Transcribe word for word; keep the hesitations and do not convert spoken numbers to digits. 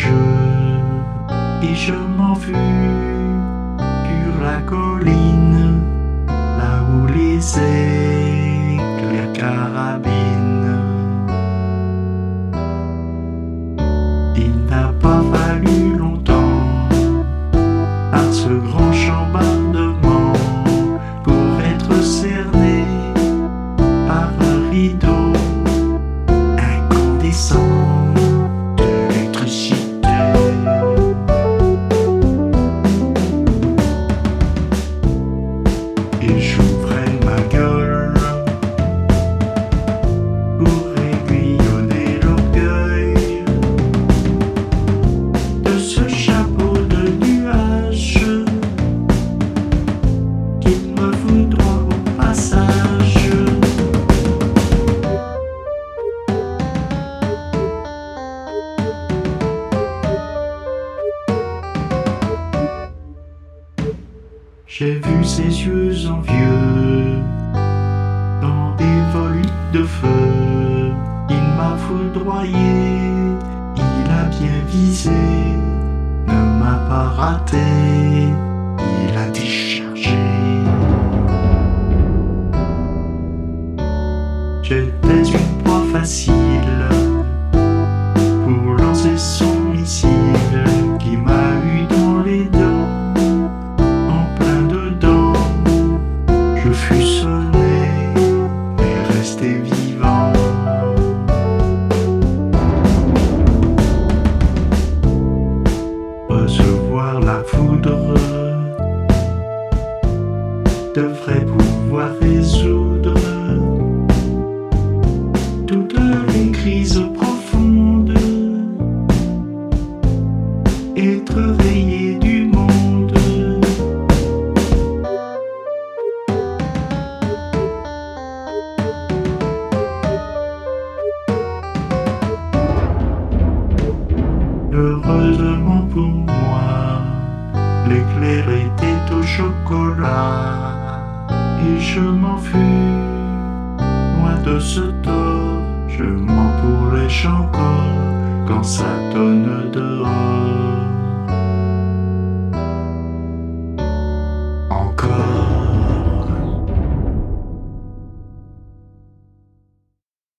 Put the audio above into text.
courageux et je m'enfuis sur la colline, là où les éclairs carabinent. Il n'a pas fallu longtemps par ce grand chambardement pour être cerné par un rideau incandescent d'électricité. Et j'ouvrais ma gueule pour aiguillonner l'orgueil de ce chapeau de nuages qui me foudroie au passage. J'ai vu ses yeux envieux dans des volutes de feu. Il m'a foudroyé, il a bien visé, ne m'a pas raté, il a déchargé. J'étais une proie facile pour lancer son missile qui m'a eu dans les dents. Je fus sonné, mais resté vivant. Recevoir la foudre devrait pouvoir résoudre toutes les crises profondes, être rayé du monde. Heureusement pour moi, l'éclair était au chocolat et je m'enfuis loin de ce tort. Je m'en pourrais encore quand ça tonne dehors.